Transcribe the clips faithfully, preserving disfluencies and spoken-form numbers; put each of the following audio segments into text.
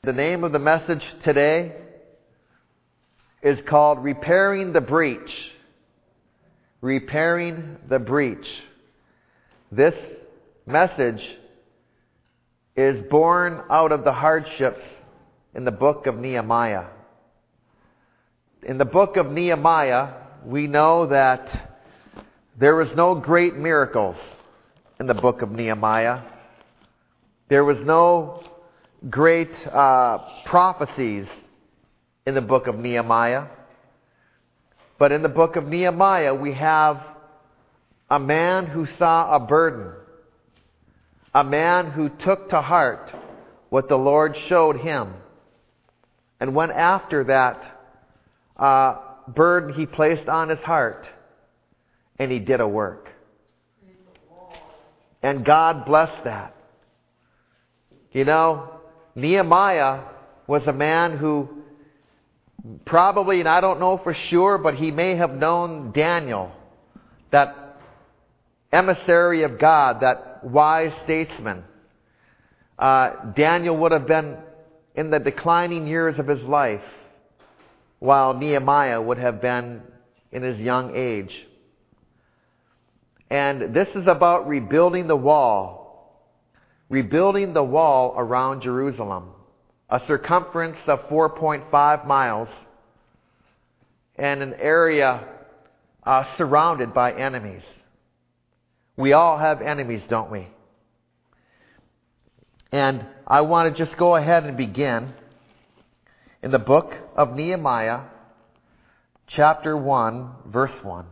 The name of the message today is called Repairing the Breach. Repairing the Breach. This message is born out of the hardships in the book of Nehemiah. In the book of Nehemiah, we know that there was no great miracles in the book of Nehemiah. There was no great uh, prophecies in the book of Nehemiah. But in the book of Nehemiah, we have a man who saw a burden. A man who took to heart what the Lord showed him. And went after that uh, burden he placed on his heart. And he did a work. And God blessed that. You know, Nehemiah was a man who probably, and I don't know for sure, but he may have known Daniel, that emissary of God, that wise statesman. Uh, Daniel would have been in the declining years of his life, while Nehemiah would have been in his young age. And this is about rebuilding the wall. Rebuilding the wall around Jerusalem. A circumference of four point five miles. And an area uh, surrounded by enemies. We all have enemies, don't we? And I want to just go ahead and begin in the book of Nehemiah, chapter one, verse one.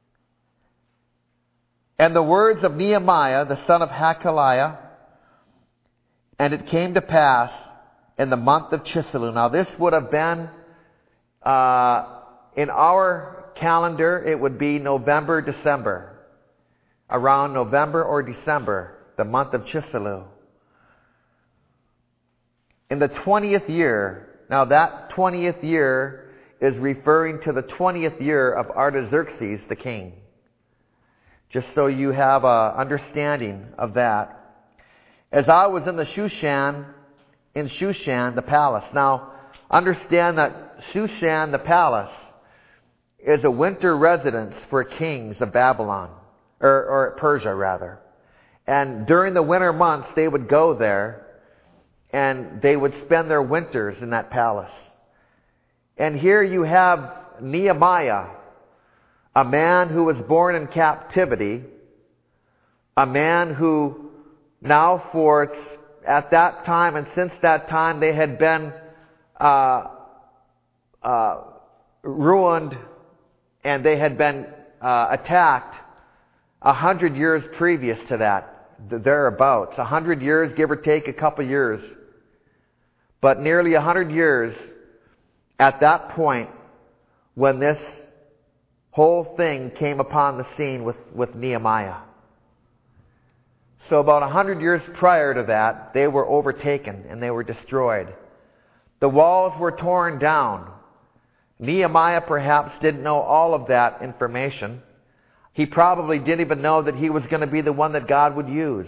And the words of Nehemiah, the son of Hakaliah, and it came to pass in the month of Chisleu. Now this would have been, uh, in our calendar, it would be November, December. Around November or December, the month of Chisleu. In the twentieth year, now that twentieth year is referring to the twentieth year of Artaxerxes the king. Just so you have an understanding of that. As I was in the Shushan, in Shushan, the palace. Now, understand that Shushan, the palace, is a winter residence for kings of Babylon, or, or Persia rather. And during the winter months, they would go there, and they would spend their winters in that palace. And here you have Nehemiah, a man who was born in captivity, a man who now for it's at that time and since that time they had been uh, uh, ruined and they had been uh, attacked a hundred years previous to that, thereabouts. A hundred years, give or take a couple years. But nearly a hundred years at that point when this whole thing came upon the scene with, with Nehemiah. So about a hundred years prior to that, they were overtaken and they were destroyed. The walls were torn down. Nehemiah perhaps didn't know all of that information. He probably didn't even know that he was going to be the one that God would use.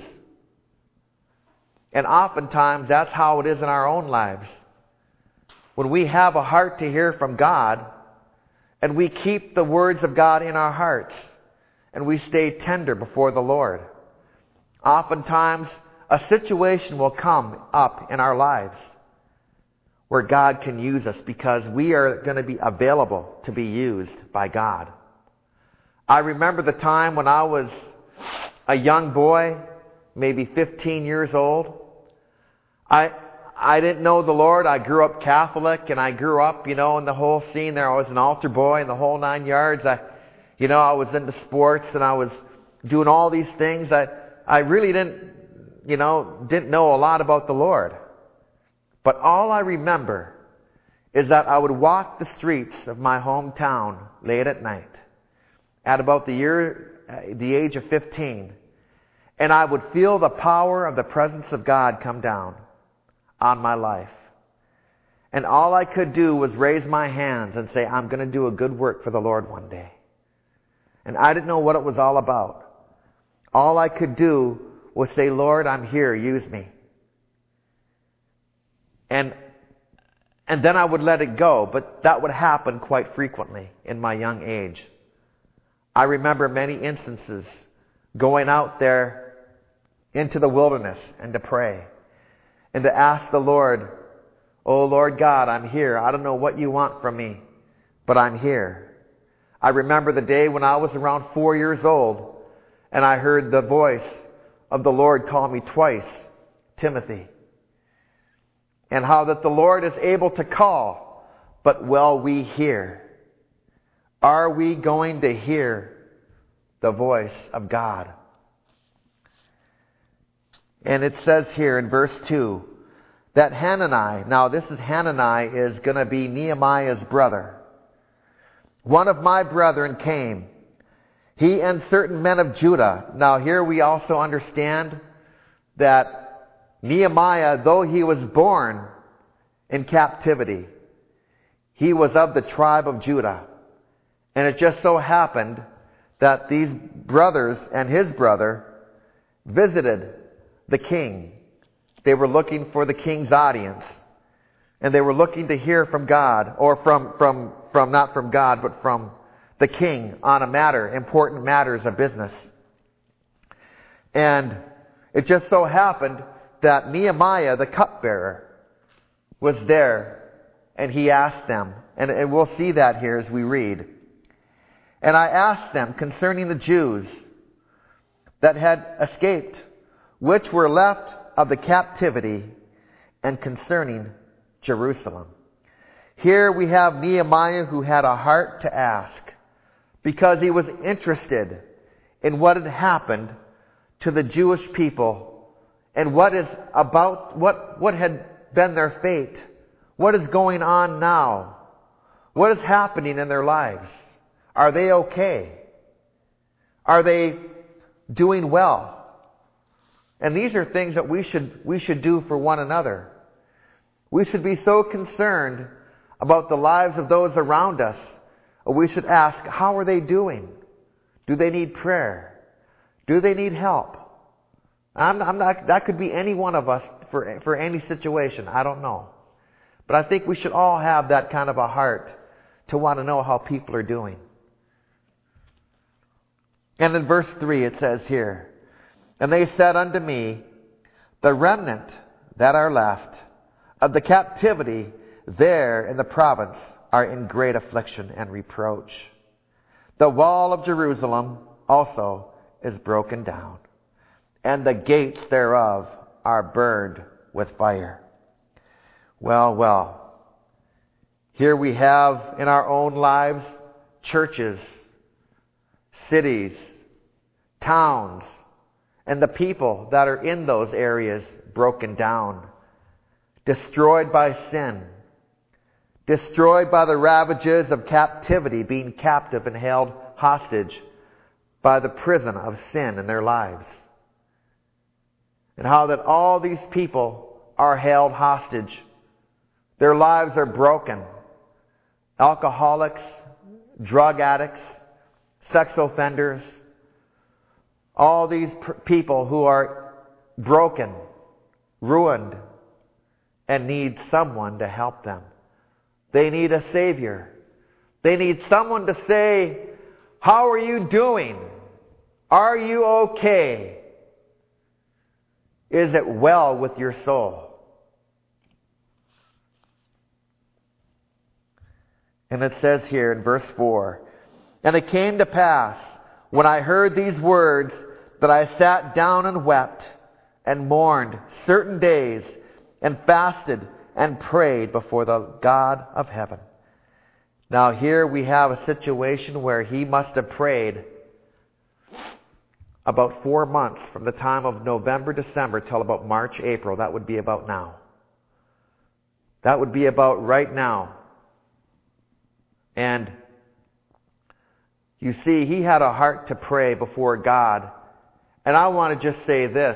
And oftentimes that's how it is in our own lives. When we have a heart to hear from God, and we keep the words of God in our hearts, and we stay tender before the Lord, oftentimes a situation will come up in our lives where God can use us because we are going to be available to be used by God. I remember the time when I was a young boy, maybe fifteen years old. I I didn't know the Lord. I grew up Catholic, and I grew up, you know, in the whole scene there. I was an altar boy in the whole nine yards. I, you know, I was into sports, and I was doing all these things that I really didn't, you know, didn't know a lot about the Lord. But all I remember is that I would walk the streets of my hometown late at night at about the year, the age of fifteen, and I would feel the power of the presence of God come down on my life. And all I could do was raise my hands and say, I'm going to do a good work for the Lord one day. And I didn't know what it was all about. All I could do was say, Lord, I'm here, use me. And and then I would let it go. But that would happen quite frequently in my young age. I remember many instances going out there into the wilderness and to pray and to ask the Lord, "Oh Lord God, I'm here. I don't know what you want from me, but I'm here." I remember the day when I was around four years old and I heard the voice of the Lord call me twice, "Timothy." And how that the Lord is able to call, but will we hear? Are we going to hear the voice of God? And it says here in verse two that Hanani, now this is Hanani is going to be Nehemiah's brother. "One of my brethren came, he and certain men of Judah." Now here we also understand that Nehemiah, though he was born in captivity, he was of the tribe of Judah. And it just so happened that these brothers and his brother visited the king. They were looking for the king's audience. And they were looking to hear from God, or from, from, from, not from God, but from the king on a matter, important matters of business. And it just so happened that Nehemiah, the cupbearer, was there, and he asked them, and, and we'll see that here as we read. "And I asked them concerning the Jews that had escaped, which were left of the captivity, and concerning Jerusalem." Here we have Nehemiah who had a heart to ask, because he was interested in what had happened to the Jewish people and what is about, what, what had been their fate. What is going on now? What is happening in their lives? Are they okay? Are they doing well? And these are things that we should, we should do for one another. We should be so concerned about the lives of those around us. We should ask, how are they doing? Do they need prayer? Do they need help? I'm, I'm not, that could be any one of us for, for any situation. I don't know. But I think we should all have that kind of a heart to want to know how people are doing. And in verse three it says here, "And they said unto me, the remnant that are left of the captivity there in the province are in great affliction and reproach. The wall of Jerusalem also is broken down, and the gates thereof are burned with fire." Well, well. Here we have in our own lives churches, cities, towns, and the people that are in those areas broken down, destroyed by sin, destroyed by the ravages of captivity, being captive and held hostage by the prison of sin in their lives. And how that all these people are held hostage. Their lives are broken. Alcoholics, drug addicts, sex offenders, all these pr- people who are broken, ruined, and need someone to help them. They need a Savior. They need someone to say, "How are you doing? Are you okay? Is it well with your soul?" And it says here in verse four, "And it came to pass, when I heard these words, that I sat down and wept, and mourned certain days, and fasted and prayed before the God of heaven." Now here we have a situation where he must have prayed about four months from the time of November, December till about March, April. That would be about now. That would be about right now. And you see, he had a heart to pray before God. And I want to just say this.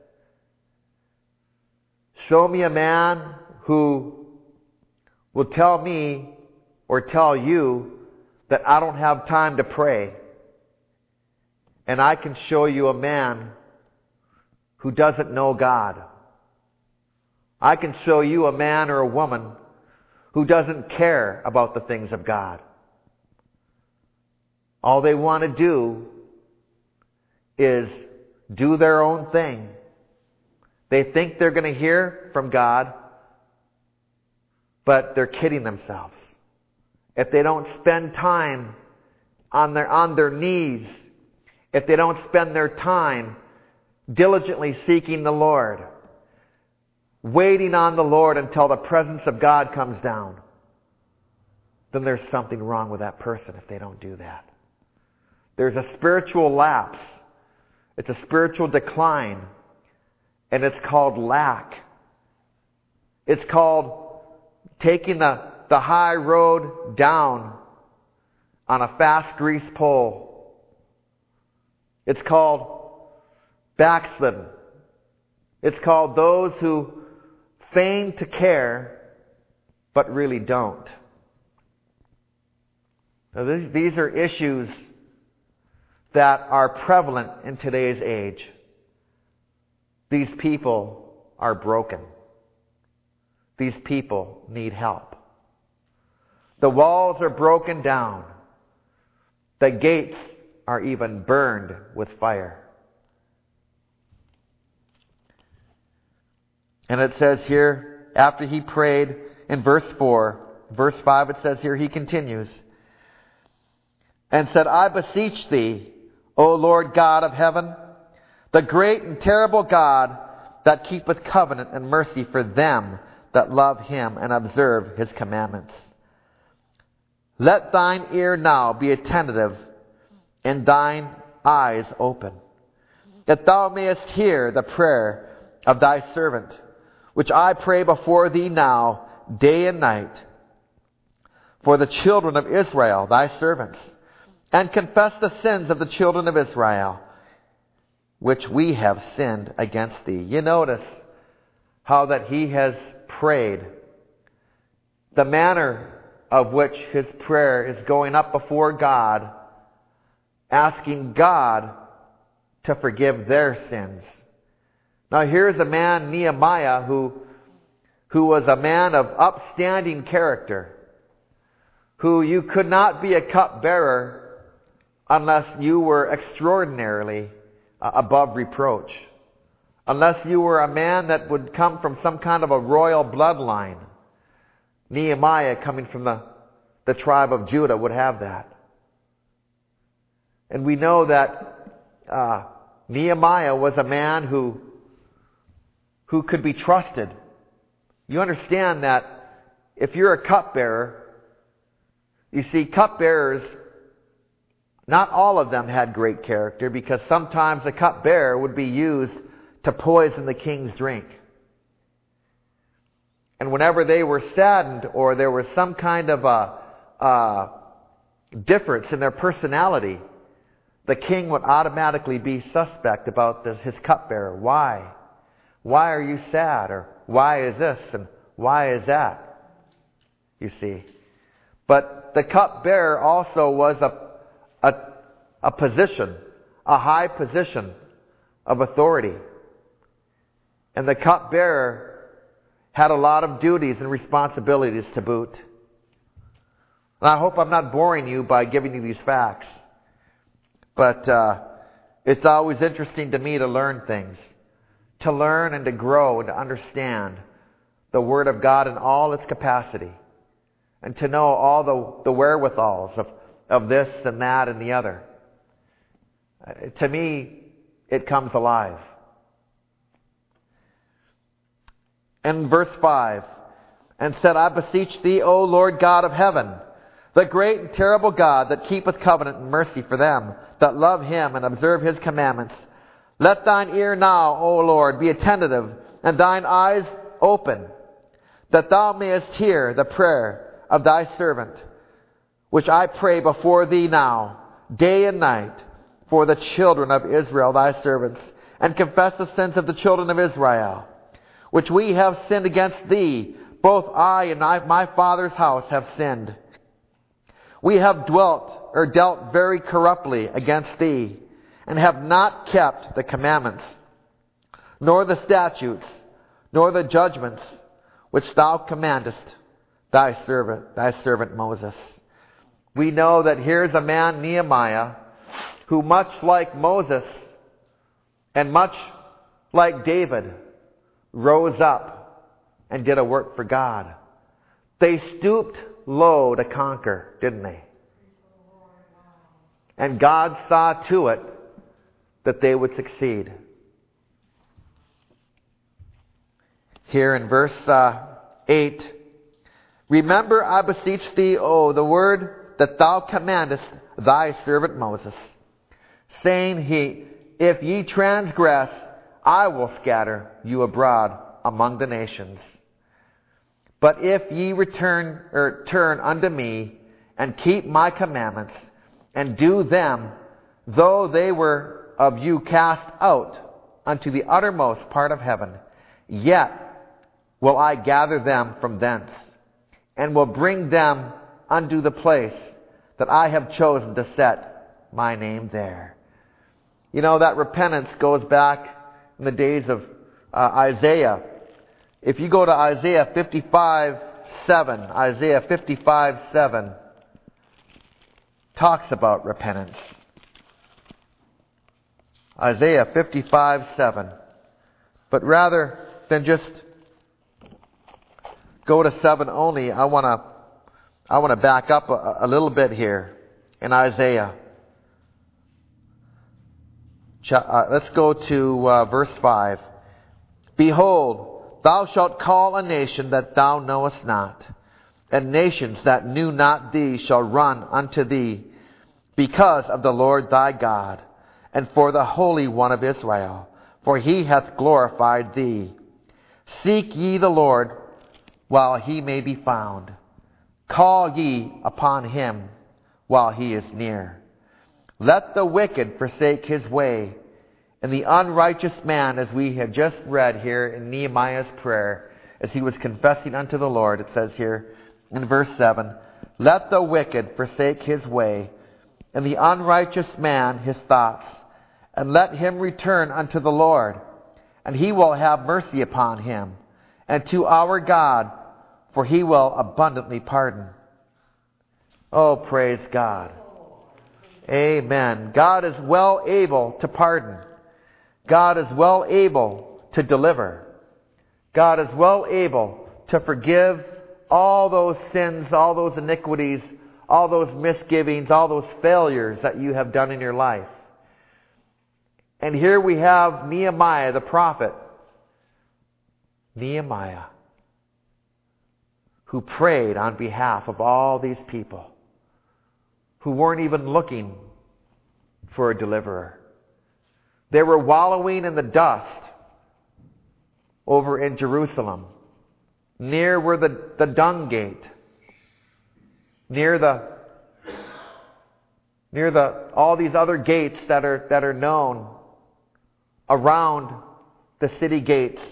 Show me a man who will tell me or tell you that I don't have time to pray. And I can show you a man who doesn't know God. I can show you a man or a woman who doesn't care about the things of God. All they want to do is do their own thing. They think they're going to hear from God, but they're kidding themselves. If they don't spend time on their, on their knees, if they don't spend their time diligently seeking the Lord, waiting on the Lord until the presence of God comes down, then there's something wrong with that person if they don't do that. There's a spiritual lapse. It's a spiritual decline. And it's called lack. It's called taking the, the high road down on a fast grease pole. It's called backslidden. It's called those who feign to care, but really don't. Now, these, these are issues that are prevalent in today's age. These people are broken. These people need help. The walls are broken down. The gates are even burned with fire. And it says here, after he prayed in verse four, verse five it says here, he continues, and said, I beseech thee, O Lord God of heaven, the great and terrible God that keepeth covenant and mercy for them that love him and observe his commandments. Let thine ear now be attentive and thine eyes open, that thou mayest hear the prayer of thy servant, which I pray before thee now, day and night, for the children of Israel, thy servants, and confess the sins of the children of Israel, which we have sinned against thee. You notice how that he has prayed. The manner of which his prayer is going up before God, asking God to forgive their sins. Now here's a man, Nehemiah, who, who was a man of upstanding character, who you could not be a cupbearer unless you were extraordinarily uh, above reproach. Unless you were a man that would come from some kind of a royal bloodline. Nehemiah, coming from the, the tribe of Judah, would have that. And we know that uh, Nehemiah was a man who, who could be trusted. You understand that if you're a cupbearer, you see, cupbearers, not all of them had great character, because sometimes a cupbearer would be used to poison the king's drink. And whenever they were saddened or there was some kind of a, a difference in their personality, the king would automatically be suspect about this, his cupbearer. Why? Why are you sad? Or why is this? And why is that? You see. But the cupbearer also was a, a, a position, a high position of authority. And the cupbearer had a lot of duties and responsibilities to boot. And I hope I'm not boring you by giving you these facts. But uh, it's always interesting to me to learn things. To learn and to grow and to understand the Word of God in all its capacity. And to know all the, the wherewithals of, of this and that and the other. Uh, to me, it comes alive. And verse five, and said, I beseech thee, O Lord God of heaven, the great and terrible God that keepeth covenant and mercy for them that love him and observe his commandments. Let thine ear now, O Lord, be attentive, and thine eyes open, that thou mayest hear the prayer of thy servant, which I pray before thee now, day and night, for the children of Israel, thy servants, and confess the sins of the children of Israel, which we have sinned against thee. Both I and I, my father's house have sinned. We have dwelt or dealt very corruptly against thee, and have not kept the commandments, nor the statutes, nor the judgments which thou commandest thy servant, thy servant Moses. We know that here's a man, Nehemiah, who much like Moses and much like David, rose up and did a work for God. They stooped low to conquer, didn't they? And God saw to it that they would succeed. Here in verse uh, eight, remember, I beseech thee, O the word that thou commandest thy servant Moses, saying, he, if ye transgress, I will scatter you abroad among the nations. But if ye return or turn unto me and keep my commandments and do them, though they were of you cast out unto the uttermost part of heaven, yet will I gather them from thence, and will bring them unto the place that I have chosen to set my name there. You know, that repentance goes back in the days of uh, Isaiah. If you go to Isaiah fifty-five seven, Isaiah fifty-five seven talks about repentance. Isaiah fifty-five seven. But rather than just go to seven only, I want to I want to back up a, a little bit here in Isaiah. Uh, let's go to uh, verse five. Behold, thou shalt call a nation that thou knowest not, and nations that knew not thee shall run unto thee, because of the Lord thy God, and for the Holy One of Israel, for he hath glorified thee. Seek ye the Lord while he may be found. Call ye upon him while he is near. Let the wicked forsake his way, and the unrighteous man, as we have just read here in Nehemiah's prayer, as he was confessing unto the Lord, it says here in verse seven, let the wicked forsake his way, and the unrighteous man his thoughts, and let him return unto the Lord, and he will have mercy upon him, and to our God, for he will abundantly pardon. Oh, praise God. Amen. God is well able to pardon. God is well able to deliver. God is well able to forgive all those sins, all those iniquities, all those misgivings, all those failures that you have done in your life. And here we have Nehemiah the prophet. Nehemiah, who prayed on behalf of all these people who weren't even looking for a deliverer. They were wallowing in the dust over in Jerusalem, near where the, the dung gate, near the near the all these other gates that are that are known around the city gates.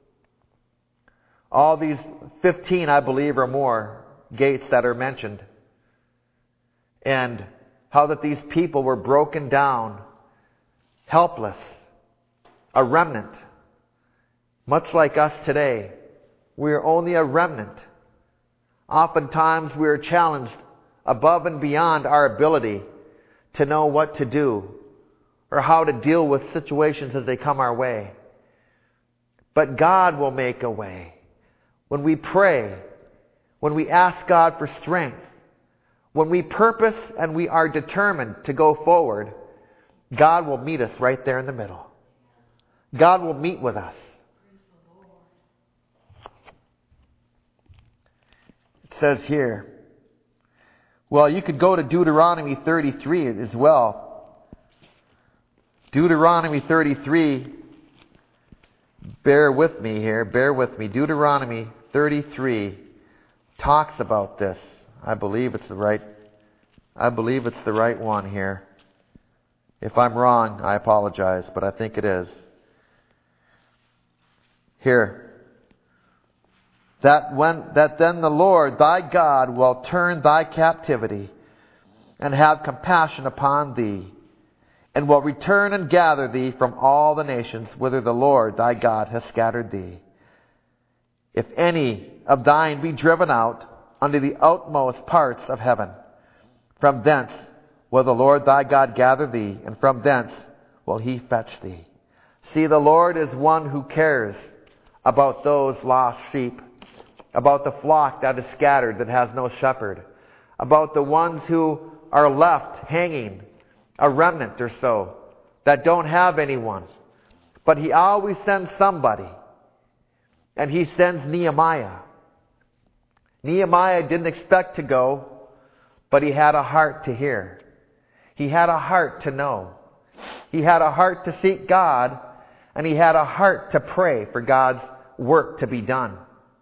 All these fifteen, I believe, or more gates that are mentioned. And how that these people were broken down, helpless, a remnant. Much like us today, we are only a remnant. Oftentimes we are challenged above and beyond our ability to know what to do or how to deal with situations as they come our way. But God will make a way. When we pray, when we ask God for strength, when we purpose and we are determined to go forward, God will meet us right there in the middle. God will meet with us. It says here, well, you could go to Deuteronomy thirty-three as well. Deuteronomy thirty-three, bear with me here, bear with me. Deuteronomy thirty-three talks about this. I believe it's the right, I believe it's the right one here. If I'm wrong, I apologize, but I think it is. Here. That when, that then the Lord thy God will turn thy captivity and have compassion upon thee, and will return and gather thee from all the nations whither the Lord thy God hath scattered thee. If any of thine be driven out, unto the outmost parts of heaven. From thence will the Lord thy God gather thee, and from thence will he fetch thee. See, the Lord is one who cares about those lost sheep, about the flock that is scattered, that has no shepherd, about the ones who are left hanging, a remnant or so, that don't have anyone. But he always sends somebody. And he sends Nehemiah. Nehemiah didn't expect to go, but he had a heart to hear. He had a heart to know. He had a heart to seek God, and he had a heart to pray for God's work to be done.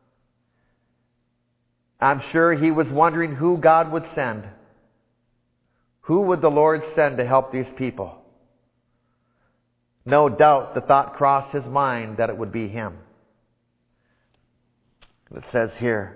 I'm sure he was wondering who God would send. Who would the Lord send to help these people? No doubt the thought crossed his mind that it would be him. It says here,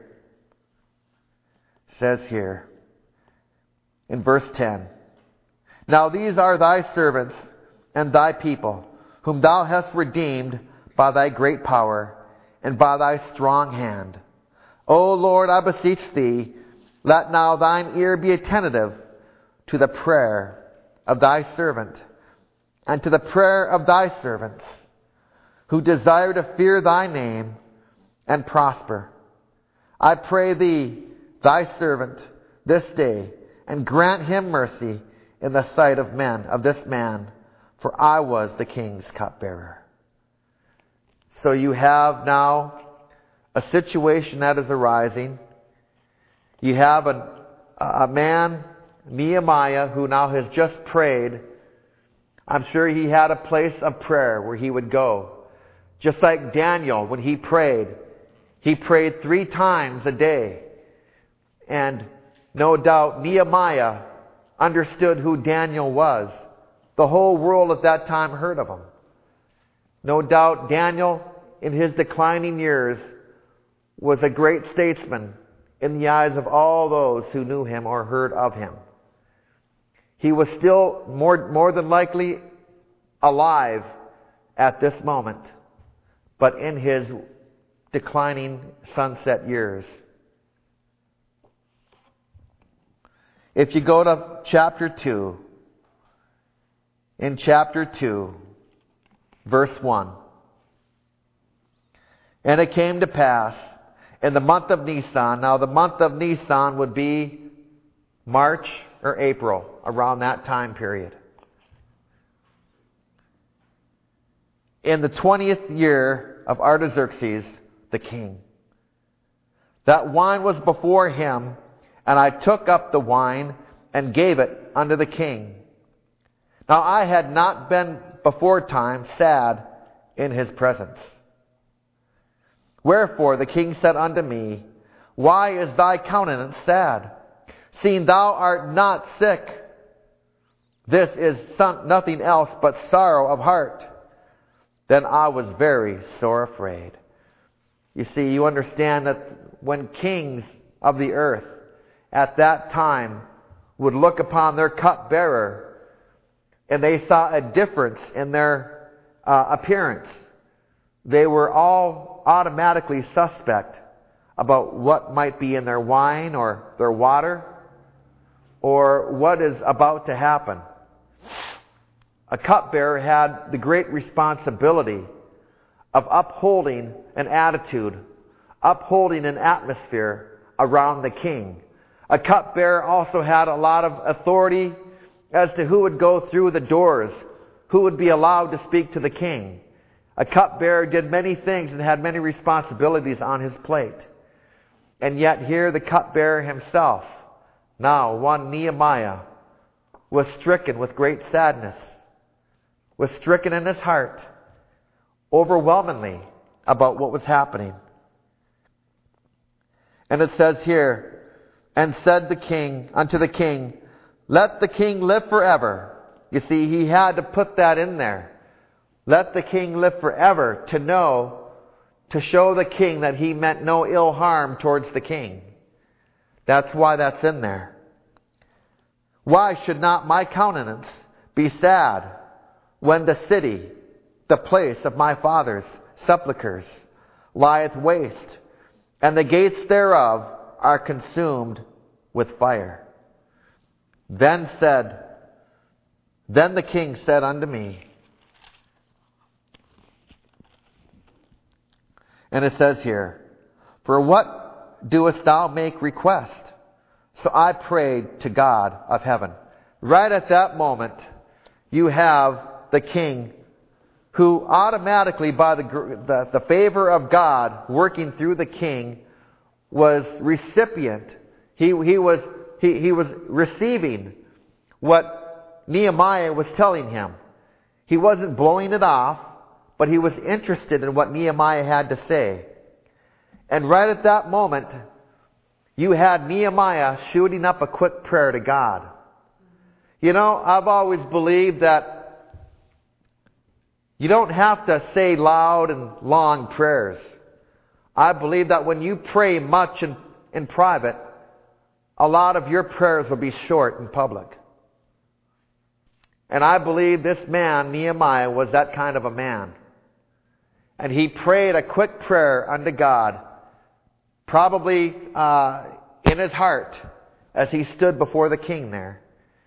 it says here, in verse ten, Now these are thy servants and thy people, whom thou hast redeemed by thy great power and by thy strong hand. O Lord, I beseech thee, let now thine ear be attentive to the prayer of thy servant, and to the prayer of thy servants, who desire to fear thy name and prosper. I pray thee, thy servant, this day, and grant him mercy in the sight of men, of this man, for I was the king's cupbearer. So you have now a situation that is arising. You have a, a man, Nehemiah, who now has just prayed. I'm sure he had a place of prayer where he would go. Just like Daniel, when he prayed, he prayed three times a day. And no doubt Nehemiah understood who Daniel was. The whole world at that time heard of him. No doubt Daniel, in his declining years, was a great statesman in the eyes of all those who knew him or heard of him. He was still more, more than likely alive at this moment, but in his declining sunset years. If you go to chapter two, in chapter two, verse one, And it came to pass in the month of Nisan. Now the month of Nisan would be March or April, around that time period. In the twentieth year of Artaxerxes, the king. That wine was before him, and I took up the wine and gave it unto the king. Now I had not been before time sad in his presence. Wherefore the king said unto me, Why is thy countenance sad, seeing thou art not sick? This is some, nothing else but sorrow of heart. Then I was very sore afraid. You see, you understand that when kings of the earth at that time would look upon their cupbearer and they saw a difference in their uh, appearance, they were all automatically suspect about what might be in their wine or their water or what is about to happen. A cupbearer had the great responsibility of upholding an attitude, upholding an atmosphere around the king. A cupbearer also had a lot of authority as to who would go through the doors, who would be allowed to speak to the king. A cupbearer did many things and had many responsibilities on his plate. And yet here the cupbearer himself, now one Nehemiah, was stricken with great sadness, was stricken in his heart overwhelmingly about what was happening. And it says here, And said the king unto the king, Let the king live forever. You see, he had to put that in there. Let the king live forever, to know, to show the king that he meant no ill harm towards the king. That's why that's in there. Why should not my countenance be sad when the city, the place of my fathers' sepulchres, lieth waste, and the gates thereof are consumed with fire. Then said, then the king said unto me, and it says here, for what doest thou make request? So I prayed to God of heaven. Right at that moment, you have the king who automatically, by the, the, the favor of God working through the king, was recipient. He, he, was, he, he was receiving what Nehemiah was telling him. He wasn't blowing it off, but he was interested in what Nehemiah had to say. And right at that moment, you had Nehemiah shooting up a quick prayer to God. You know, I've always believed that you don't have to say loud and long prayers. I believe that when you pray much in, in private, a lot of your prayers will be short in public. And I believe this man, Nehemiah, was that kind of a man. And he prayed a quick prayer unto God, probably uh, in his heart, as he stood before the king there.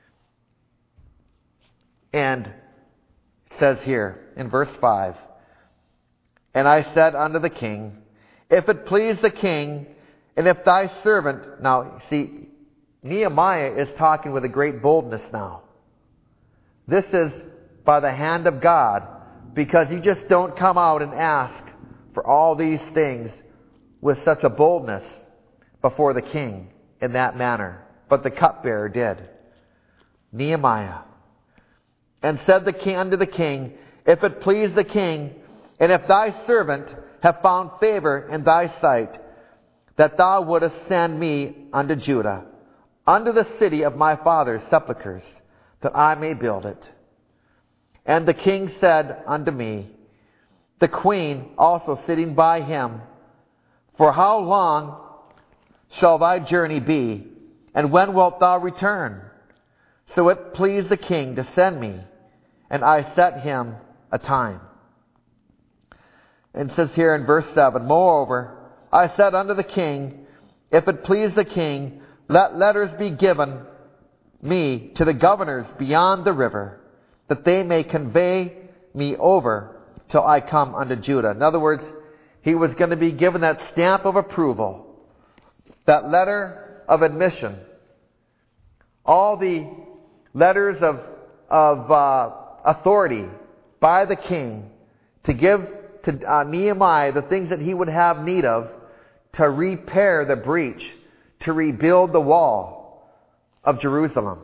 And it says here in verse five, and I said unto the king, if it please the king, and if thy servant... Now, see, Nehemiah is talking with a great boldness now. This is by the hand of God, because you just don't come out and ask for all these things with such a boldness before the king in that manner. But the cupbearer did. Nehemiah. And said the king unto the king, if it please the king, and if thy servant have found favor in thy sight, that thou wouldest send me unto Judah, unto the city of my father's sepulchres, that I may build it. And the king said unto me, the queen also sitting by him, for how long shall thy journey be, and when wilt thou return? So it pleased the king to send me, and I set him a time. And it says here in verse seven, moreover, I said unto the king, if it please the king, let letters be given me to the governors beyond the river, that they may convey me over till I come unto Judah. In other words, he was going to be given that stamp of approval, that letter of admission. All the letters of, of uh, authority by the king to give to uh, Nehemiah the things that he would have need of to repair the breach, to rebuild the wall of Jerusalem.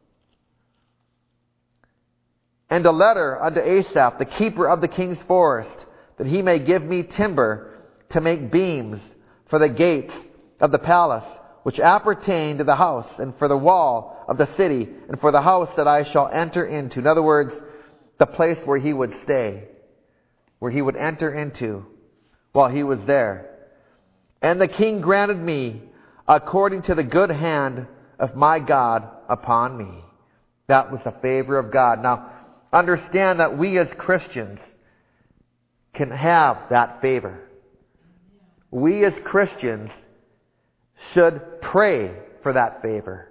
And a letter unto Asaph, the keeper of the king's forest, that he may give me timber to make beams for the gates of the palace, which appertain to the house, and for the wall of the city, and for the house that I shall enter into. In other words, the place where he would stay, where he would enter into while he was there. And the king granted me according to the good hand of my God upon me. That was the favor of God. Now, understand that we as Christians can have that favor. We as Christians should pray for that favor.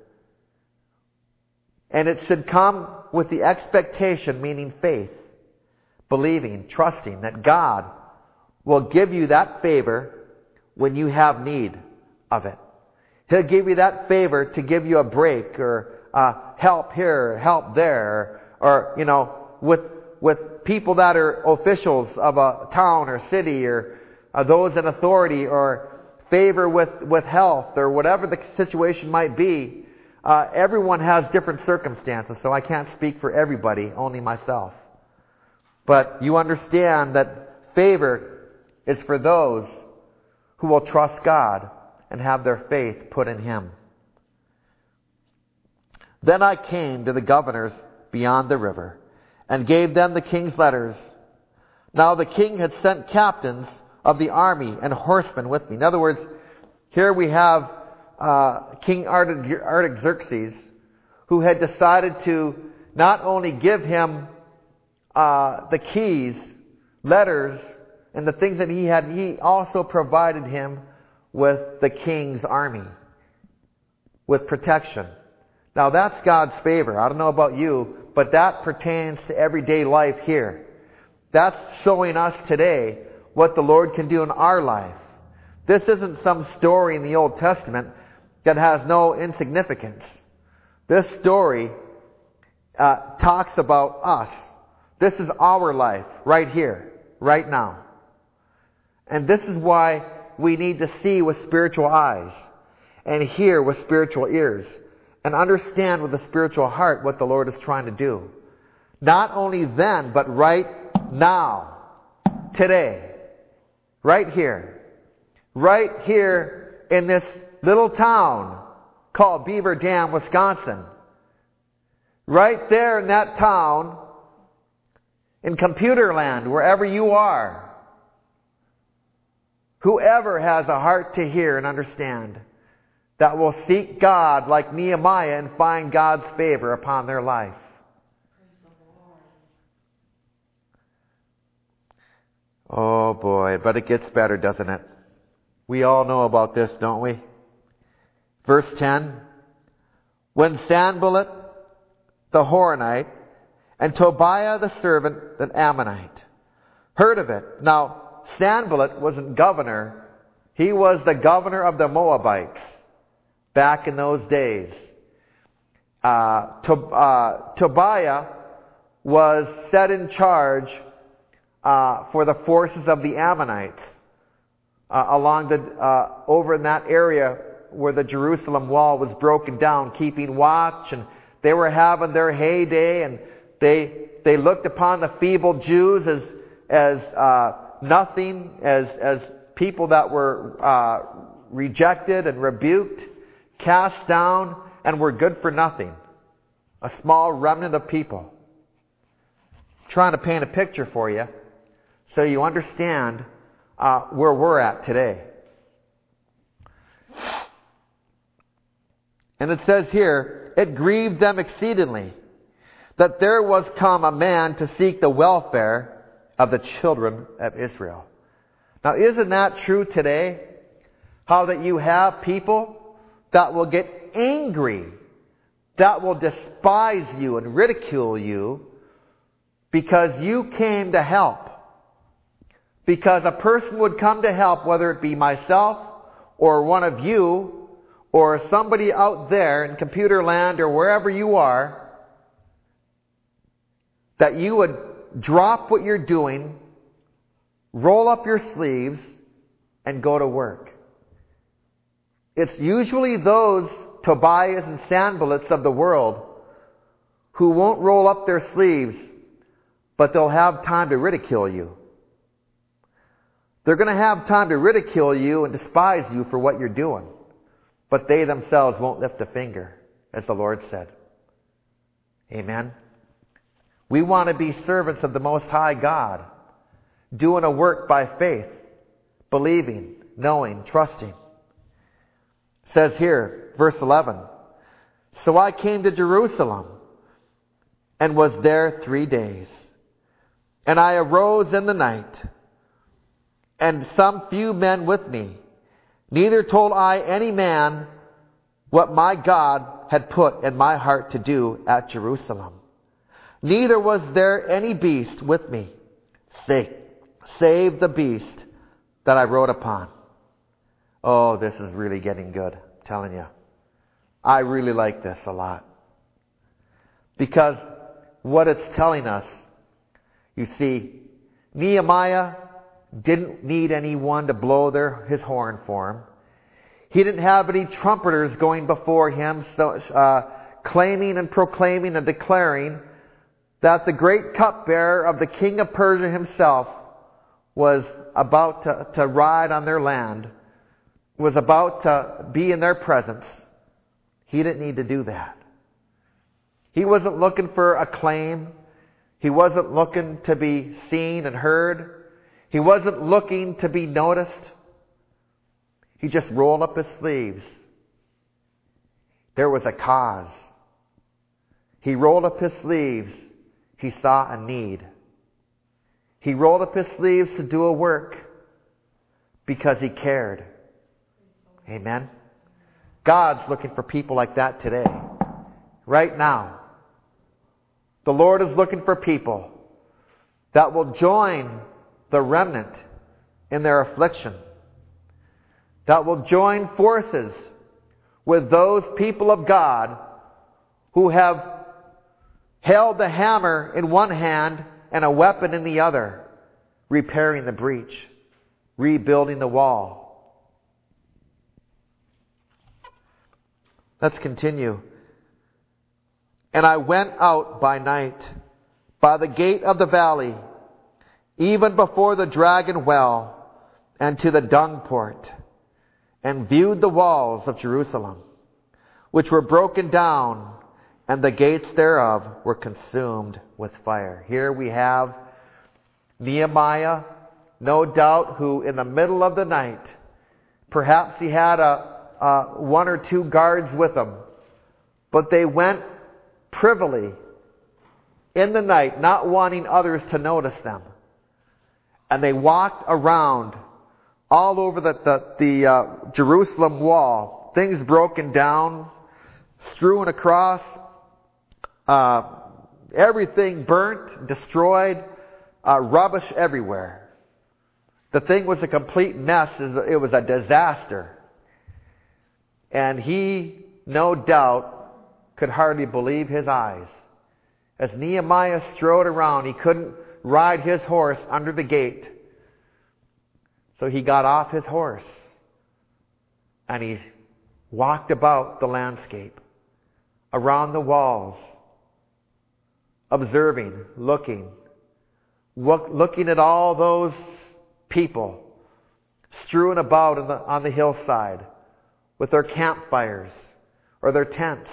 And it should come with the expectation, meaning faith, believing, trusting that God will give you that favor when you have need of it. He'll give you that favor to give you a break or uh, help here, help there, or, you know, with with people that are officials of a town or city, or uh, those in authority, or favor with, with health, or whatever the situation might be. Uh, everyone has different circumstances, so I can't speak for everybody, only myself. But you understand that favor is for those who will trust God and have their faith put in Him. Then I came to the governors beyond the river, and gave them the king's letters. Now the king had sent captains of the army and horsemen with me. In other words, here we have uh, King Artaxerxes, who had decided to not only give him uh, the keys, letters, and the things that he had, he also provided him with the king's army, with protection. Now that's God's favor. I don't know about you, but that pertains to everyday life here. That's showing us today what the Lord can do in our life. This isn't some story in the Old Testament that has no insignificance. This story uh, talks about us. This is our life right here, right now. And this is why we need to see with spiritual eyes and hear with spiritual ears and understand with a spiritual heart what the Lord is trying to do. Not only then, but right now, today, right here, right here in this little town called Beaver Dam, Wisconsin. Right there in that town, in computer land, wherever you are. Whoever has a heart to hear and understand, that will seek God like Nehemiah and find God's favor upon their life. Oh boy, but it gets better, doesn't it? We all know about this, don't we? Verse ten. When Sanballat the Horonite and Tobiah the servant, the Ammonite, heard of it. Now, Sanballat wasn't governor. He was the governor of the Moabites back in those days. Uh, to, uh, Tobiah was set in charge uh, for the forces of the Ammonites uh, along the uh, over in that area where the Jerusalem wall was broken down, keeping watch, and they were having their heyday, and they they looked upon the feeble Jews as as uh, nothing, as as people that were uh, rejected and rebuked, cast down, and were good for nothing. A small remnant of people. Trying to paint a picture for you so you understand uh, where we're at today. And it says here, it grieved them exceedingly that there was come a man to seek the welfare of the children of Israel. Now, isn't that true today? How that you have people that will get angry, that will despise you and ridicule you because you came to help. Because a person would come to help, whether it be myself or one of you or somebody out there in computer land or wherever you are, that you would drop what you're doing, roll up your sleeves, and go to work. It's usually those Tobias and Sanballats of the world who won't roll up their sleeves, but they'll have time to ridicule you. They're going to have time to ridicule you and despise you for what you're doing. But they themselves won't lift a finger, as the Lord said. Amen. We want to be servants of the Most High God, doing a work by faith, believing, knowing, trusting. It says here, verse eleven, so I came to Jerusalem and was there three days. And I arose in the night, and some few men with me. Neither told I any man what my God had put in my heart to do at Jerusalem. Neither was there any beast with me, save, save the beast that I rode upon. Oh, this is really getting good, I'm telling you. I really like this a lot. Because what it's telling us, you see, Nehemiah didn't need anyone to blow their, his horn for him. He didn't have any trumpeters going before him, so uh, claiming and proclaiming and declaring that the great cupbearer of the king of Persia himself was about to, to ride on their land, was about to be in their presence. He didn't need to do that. He wasn't looking for acclaim. He wasn't looking to be seen and heard. He wasn't looking to be noticed. He just rolled up his sleeves. There was a cause. He rolled up his sleeves. He saw a need. He rolled up his sleeves to do a work because he cared. Amen. God's looking for people like that today. Right now. The Lord is looking for people that will join the remnant in their affliction. That will join forces with those people of God who have held the hammer in one hand and a weapon in the other, repairing the breach, rebuilding the wall. Let's continue. And I went out by night, by the gate of the valley, even before the dragon well, and to the dung port, and viewed the walls of Jerusalem, which were broken down, and the gates thereof were consumed with fire. Here we have Nehemiah, no doubt, who in the middle of the night, perhaps he had a, a one or two guards with him, but they went privily in the night, not wanting others to notice them. And they walked around all over the, the, the uh, Jerusalem wall, things broken down, strewn across, uh, everything burnt, destroyed, uh, rubbish everywhere. The thing was a complete mess. It was a disaster. And he, no doubt, could hardly believe his eyes. As Nehemiah strode around, he couldn't ride his horse under the gate. So he got off his horse and he walked about the landscape, around the walls, observing, looking, look, looking at all those people strewn about on the, on the hillside with their campfires or their tents,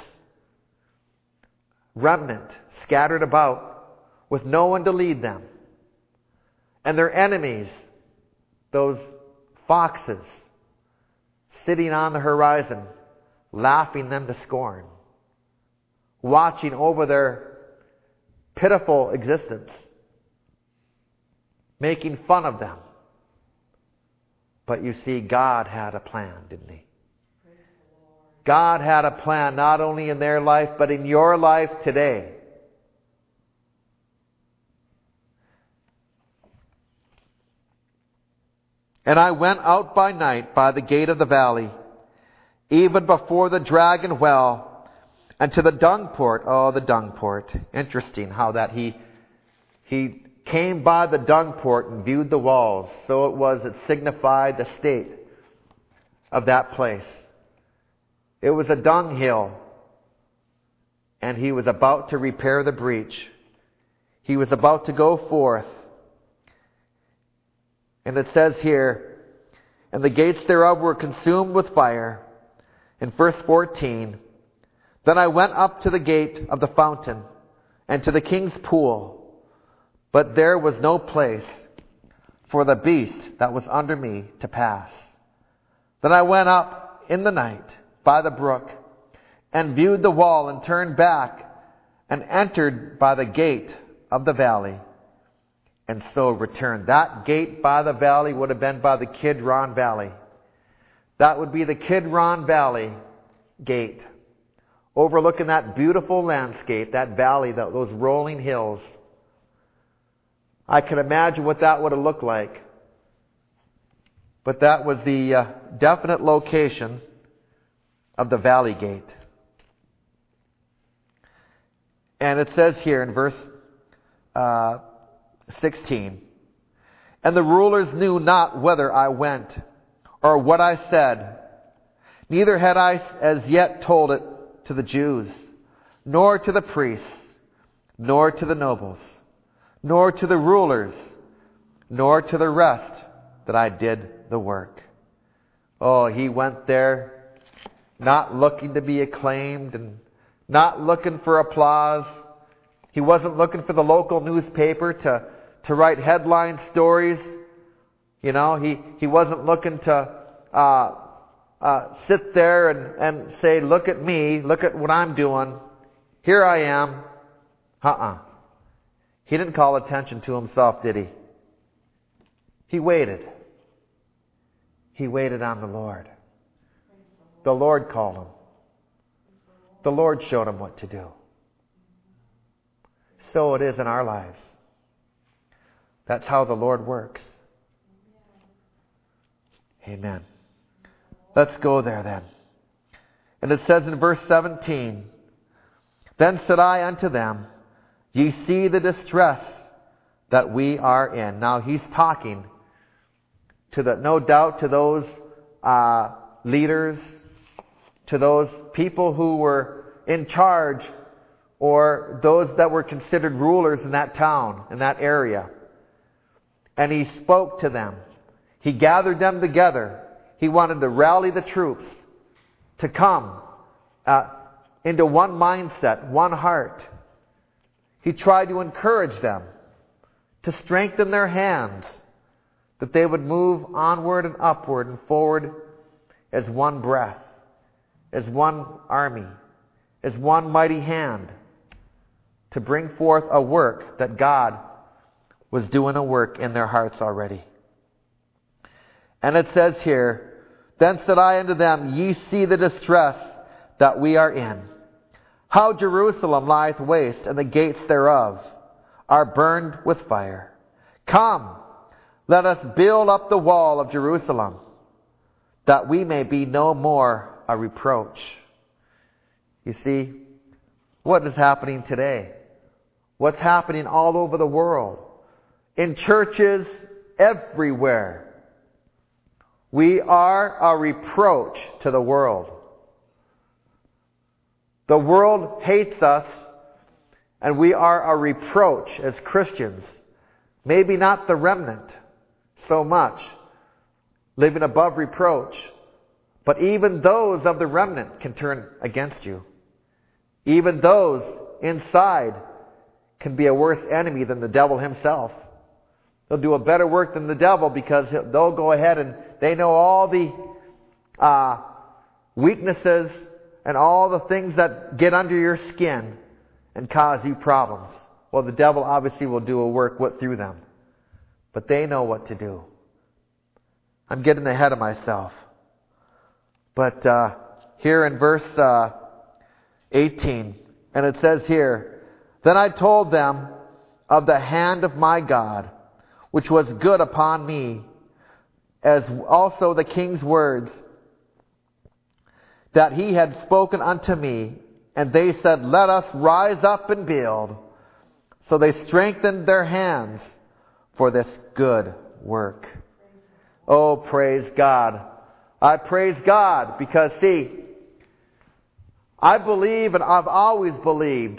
remnant scattered about with no one to lead them, and their enemies, those foxes, sitting on the horizon, laughing them to scorn, watching over their pitiful existence, making fun of them. But you see, God had a plan, didn't He? God had a plan not only in their life, but in your life today. And I went out by night by the gate of the valley, even before the dragon well, and to the dung port. Oh, the dung port. Interesting how that he, he came by the dung port and viewed the walls. So it was, it signified the state of that place. It was a dunghill, and he was about to repair the breach. He was about to go forth. And it says here, and the gates thereof were consumed with fire. In verse fourteen, then I went up to the gate of the fountain and to the king's pool, but there was no place for the beast that was under me to pass. Then I went up in the night by the brook, and viewed the wall, and turned back, and entered by the gate of the valley, and so returned. That gate by the valley would have been by the Kidron Valley. That would be the Kidron Valley gate, overlooking that beautiful landscape, that valley, that, those rolling hills. I can imagine what that would have looked like. But that was the uh, definite location of the valley gate. And it says here in verse uh, sixteen, and the rulers knew not whither I went, or what I said. Neither had I as yet told it to the Jews, nor to the priests, nor to the nobles, nor to the rulers, nor to the rest that I did the work. Oh, he went there not looking to be acclaimed and not looking for applause. He wasn't looking for the local newspaper to, to write headline stories. You know, he, he wasn't looking to uh, uh, sit there and, and say, look at me, look at what I'm doing. Here I am. Uh-uh. He didn't call attention to himself, did he? He waited. He waited on the Lord. The Lord called him. The Lord showed him what to do. So it is in our lives. That's how the Lord works. Amen. Let's go there then. And it says in verse seventeen, Then said I unto them, Ye see the distress that we are in. Now he's talking to the, no doubt to those uh, leaders, to those people who were in charge, or those that were considered rulers in that town, in that area. And he spoke to them. He gathered them together. He wanted to rally the troops to come uh, into one mindset, one heart. He tried to encourage them, to strengthen their hands, that they would move onward and upward and forward as one breath, as one army, as one mighty hand, to bring forth a work that God was doing a work in their hearts already. And it says here, Then said I unto them, Ye see the distress that we are in. How Jerusalem lieth waste, and the gates thereof are burned with fire. Come, let us build up the wall of Jerusalem, that we may be no more a reproach. You see, what is happening today? What's happening all over the world? In churches everywhere. We are a reproach to the world. The world hates us, and we are a reproach as Christians. Maybe not the remnant so much, living above reproach. But even those of the remnant can turn against you. Even those inside can be a worse enemy than the devil himself. They'll do a better work than the devil because they'll go ahead and they know all the uh, weaknesses and all the things that get under your skin and cause you problems. Well, the devil obviously will do a work what through them. But they know what to do. I'm getting ahead of myself. But uh, here in verse uh, eighteen, and it says here, Then I told them of the hand of my God, which was good upon me, as also the king's words that he had spoken unto me. And they said, Let us rise up and build. So they strengthened their hands for this good work. Oh, praise God. I praise God because, see, I believe and I've always believed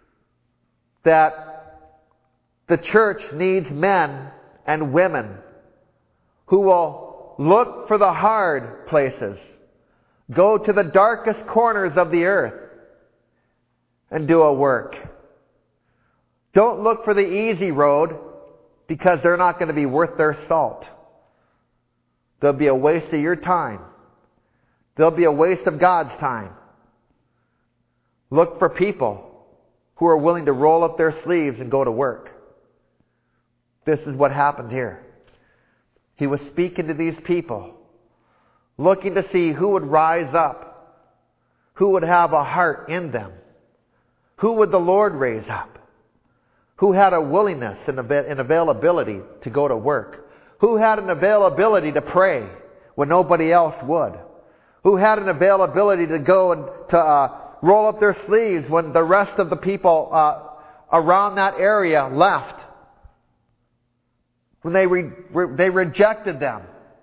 that the church needs men and women who will look for the hard places, go to the darkest corners of the earth and do a work. Don't look for the easy road because they're not going to be worth their salt. There'll be a waste of your time. There'll be a waste of God's time. Look for people who are willing to roll up their sleeves and go to work. This is what happened here. He was speaking to these people, looking to see who would rise up, who would have a heart in them, who would the Lord raise up, who had a willingness and availability to go to work, who had an availability to pray when nobody else would, who had an availability to go and to uh, roll up their sleeves when the rest of the people uh, around that area left, when they re- re- they rejected them,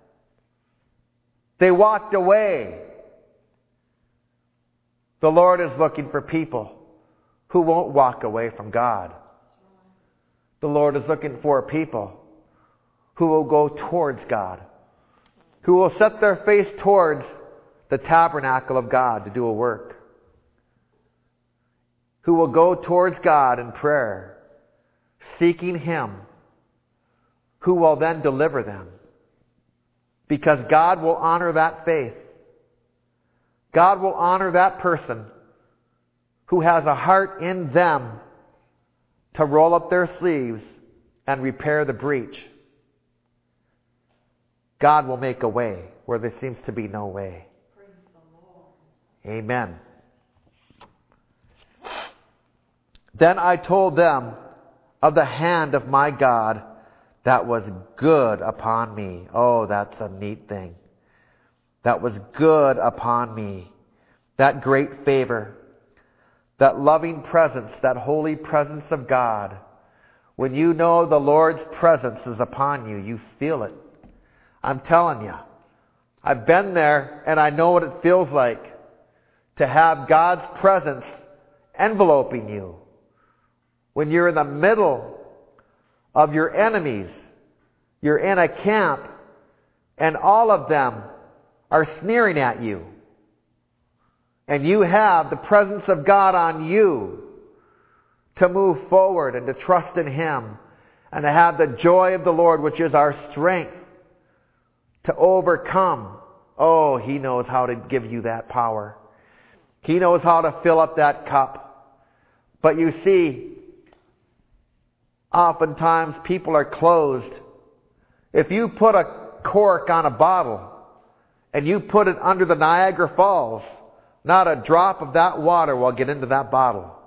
they walked away. The Lord is looking for people who won't walk away from God. The Lord is looking for people who will go towards God, who will set their face towards the tabernacle of God to do a work, who will go towards God in prayer, seeking Him, who will then deliver them. Because God will honor that faith. God will honor that person who has a heart in them to roll up their sleeves and repair the breach. God will make a way where there seems to be no way. Amen. Then I told them of the hand of my God that was good upon me. Oh, that's a neat thing. That was good upon me. That great favor. That loving presence, that holy presence of God. When you know the Lord's presence is upon you, you feel it. I'm telling you. I've been there and I know what it feels like to have God's presence enveloping you. When you're in the middle of your enemies, you're in a camp and all of them are sneering at you. And you have the presence of God on you to move forward and to trust in Him and to have the joy of the Lord, which is our strength, to overcome. Oh, He knows how to give you that power. He knows how to fill up that cup. But you see, oftentimes people are closed. If you put a cork on a bottle and you put it under the Niagara Falls, not a drop of that water will get into that bottle.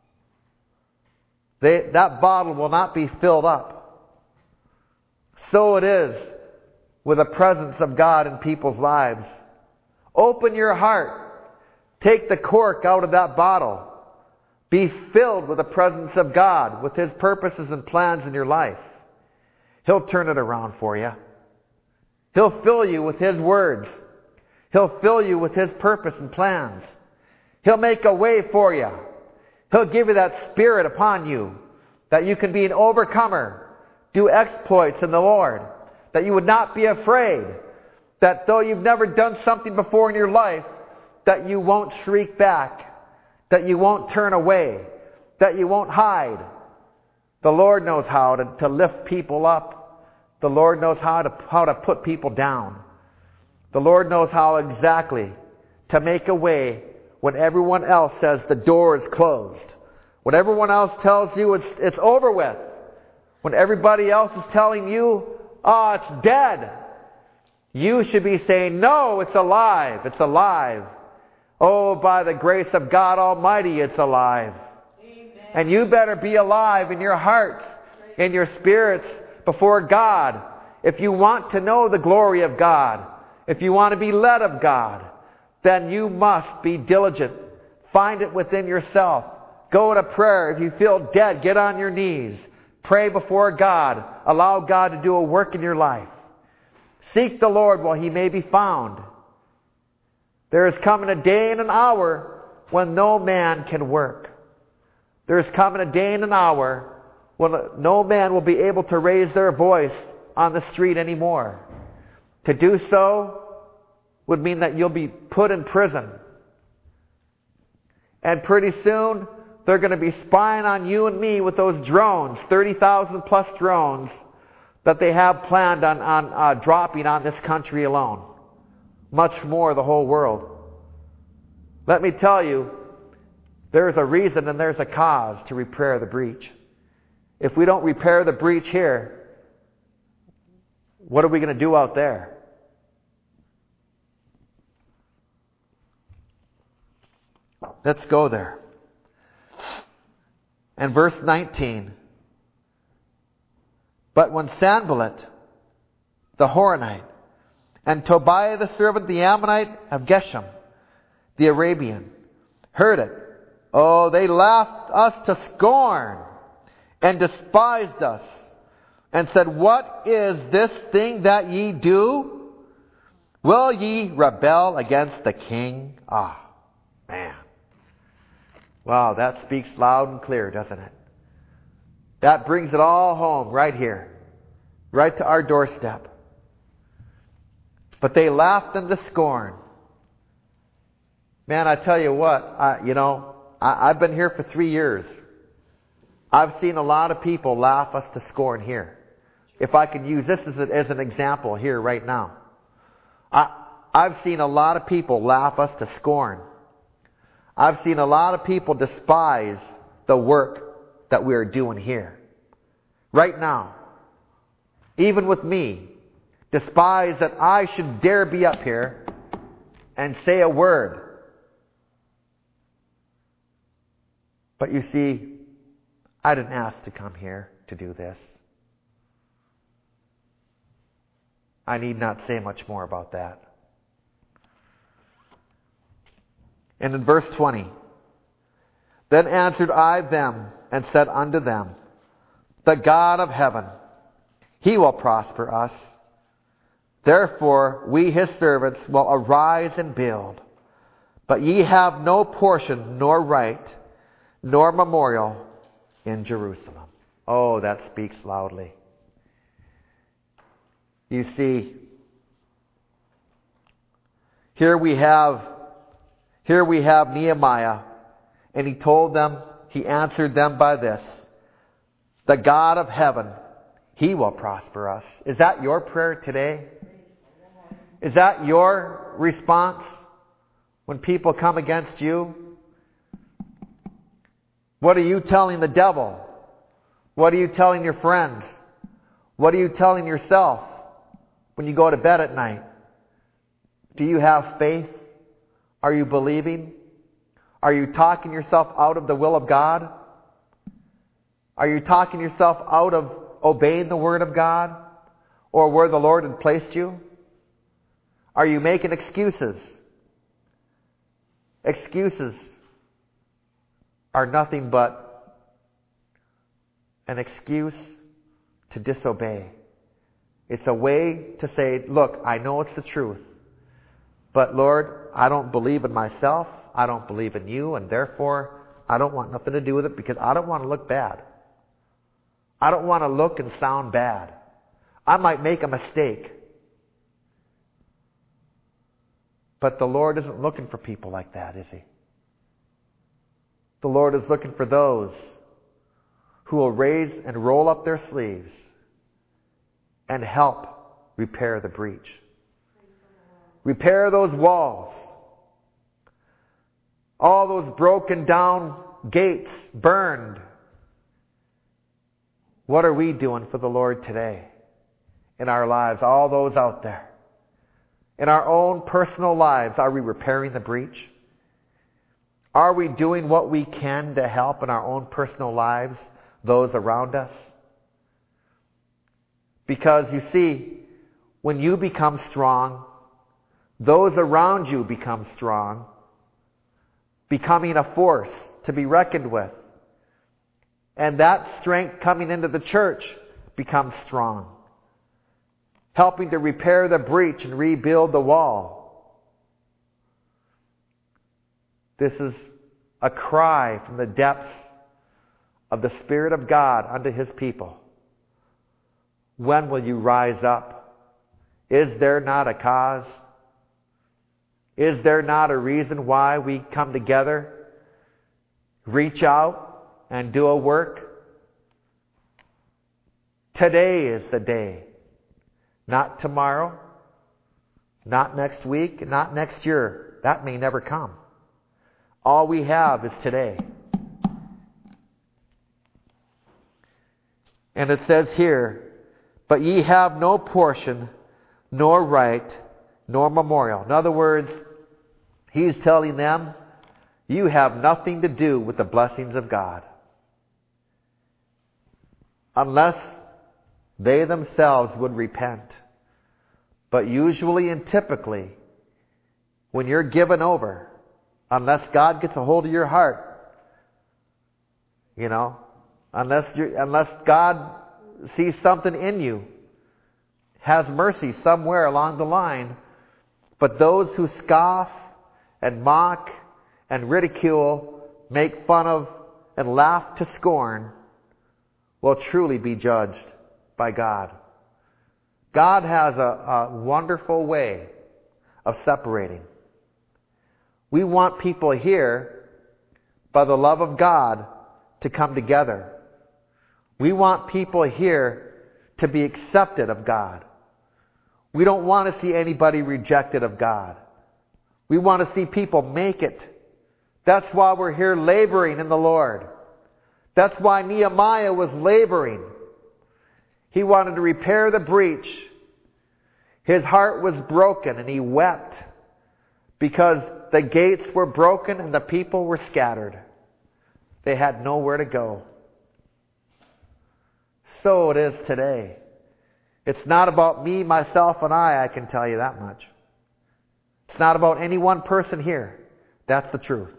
They, that bottle will not be filled up. So it is with the presence of God in people's lives. Open your heart. Take the cork out of that bottle. Be filled with the presence of God, with His purposes and plans in your life. He'll turn it around for you. He'll fill you with His words. He'll fill you with His purpose and plans. He'll make a way for you. He'll give you that Spirit upon you, that you can be an overcomer, do exploits in the Lord, that you would not be afraid, that though you've never done something before in your life, that you won't shriek back, that you won't turn away, that you won't hide. The Lord knows how to, to lift people up. The Lord knows how to, how to put people down. The Lord knows how exactly to make a way when everyone else says the door is closed. When everyone else tells you it's, it's over with. When everybody else is telling you, oh, it's dead. You should be saying, no, it's alive. It's alive. Oh, by the grace of God Almighty, it's alive. Amen. And you better be alive in your hearts, in your spirits, before God. If you want to know the glory of God, if you want to be led of God, then you must be diligent. Find it within yourself. Go to prayer. If you feel dead, get on your knees. Pray before God. Allow God to do a work in your life. Seek the Lord while He may be found. There is coming a day and an hour when no man can work. There is coming a day and an hour when no man will be able to raise their voice on the street anymore. To do so would mean that you'll be put in prison. And pretty soon, they're going to be spying on you and me with those drones, thirty thousand plus drones that they have planned on, on uh, dropping on this country alone. Much more the whole world. Let me tell you, there's a reason and there's a cause to repair the breach. If we don't repair the breach here, what are we going to do out there? Let's go there. And verse nineteen. But when Sanballat, the Horonite, and Tobiah the servant, the Ammonite of Geshem, the Arabian, heard it, oh, they laughed us to scorn and despised us and said, what is this thing that ye do? Will ye rebel against the king? Ah, man. Wow, that speaks loud and clear, doesn't it? That brings it all home right here, right to our doorstep. But they laughed them to scorn. Man, I tell you what, I, you know, I, I've been here for three years. I've seen a lot of people laugh us to scorn here. If I could use this as, a, as an example here right now. I, I've seen a lot of people laugh us to scorn. I've seen a lot of people despise the work that we are doing here. Right now. Even with me. Despise that I should dare be up here and say a word But you see, I didn't ask to come here to do this. I need not say much more about that. And in verse twenty, then answered I them and said unto them, the God of heaven, he will prosper us. Therefore we his servants will arise and build. But ye have no portion nor right nor memorial in Jerusalem. Oh, that speaks loudly. You see, here we have, here we have Nehemiah, and he told them, he answered them by this, the God of heaven, he will prosper us. Is that your prayer today? Is that your response when people come against you? What are you telling the devil? What are you telling your friends? What are you telling yourself when you go to bed at night? Do you have faith? Are you believing? Are you talking yourself out of the will of God? Are you talking yourself out of obeying the Word of God or where the Lord had placed you? Are you making excuses? Excuses are nothing but an excuse to disobey. It's a way to say, look, I know it's the truth, but Lord, I don't believe in myself, I don't believe in you, and therefore I don't want nothing to do with it because I don't want to look bad. I don't want to look and sound bad. I might make a mistake. But the Lord isn't looking for people like that, is He? The Lord is looking for those who will raise and roll up their sleeves and help repair the breach. Repair those walls. All those broken down gates burned. What are we doing for the Lord today in our lives? All those out there. In our own personal lives, are we repairing the breach? Are we doing what we can to help in our own personal lives those around us? Because you see, when you become strong, those around you become strong, becoming a force to be reckoned with. And that strength coming into the church becomes strong, helping to repair the breach and rebuild the wall. This is a cry from the depths of the Spirit of God unto His people. When will you rise up? Is there not a cause? Is there not a reason why we come together, reach out, and do a work? Today is the day. Not tomorrow, not next week, not next year. That may never come. All we have is today. And it says here, but ye have no portion, nor right, nor memorial. In other words, He's telling them, you have nothing to do with the blessings of God. Unless they themselves would repent. But usually and typically, when you're given over, unless God gets a hold of your heart, you know, unless you unless God sees something in you, has mercy somewhere along the line, but those who scoff and mock and ridicule, make fun of and laugh to scorn, will truly be judged by God. God has a, a wonderful way of separating. We want people here, by the love of God, to come together. We want people here to be accepted of God. We don't want to see anybody rejected of God. We want to see people make it. That's why we're here laboring in the Lord. That's why Nehemiah was laboring. He wanted to repair the breach. His heart was broken and he wept because the gates were broken and the people were scattered. They had nowhere to go. So it is today. It's not about me, myself, and I, I can tell you that much. It's not about any one person here. That's the truth.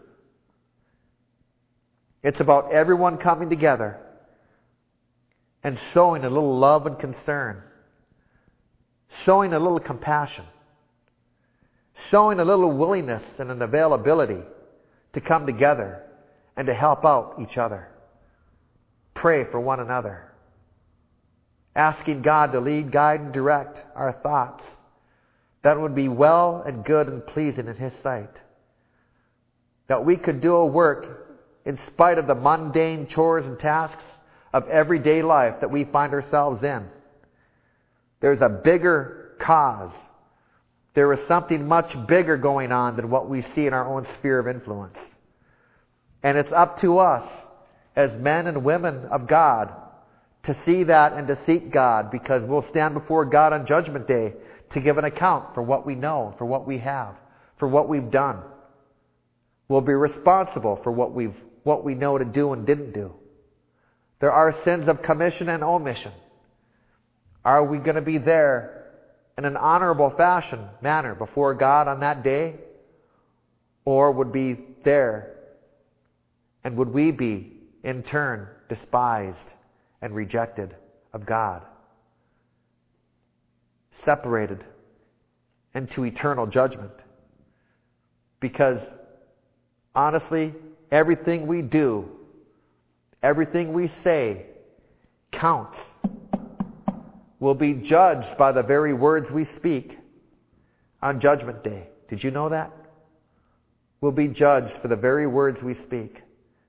It's about everyone coming together and showing a little love and concern, showing a little compassion, showing a little willingness and an availability to come together and to help out each other. Pray for one another. Asking God to lead, guide, and direct our thoughts. That would be well and good and pleasing in His sight. That we could do a work in spite of the mundane chores and tasks of everyday life that we find ourselves in. There's a bigger cause. There is something much bigger going on than what we see in our own sphere of influence. And it's up to us as men and women of God to see that and to seek God, because we'll stand before God on Judgment Day to give an account for what we know, for what we have, for what we've done. We'll be responsible for what we've what we know to do and didn't do. There are sins of commission and omission. Are we going to be there in an honorable fashion, manner before God on that day? Or would be there and would we be in turn despised and rejected of God? Separated into eternal judgment. Because honestly, everything we do, everything we say counts. Will be judged by the very words we speak on Judgment Day. Did you know that? We'll be judged for the very words we speak.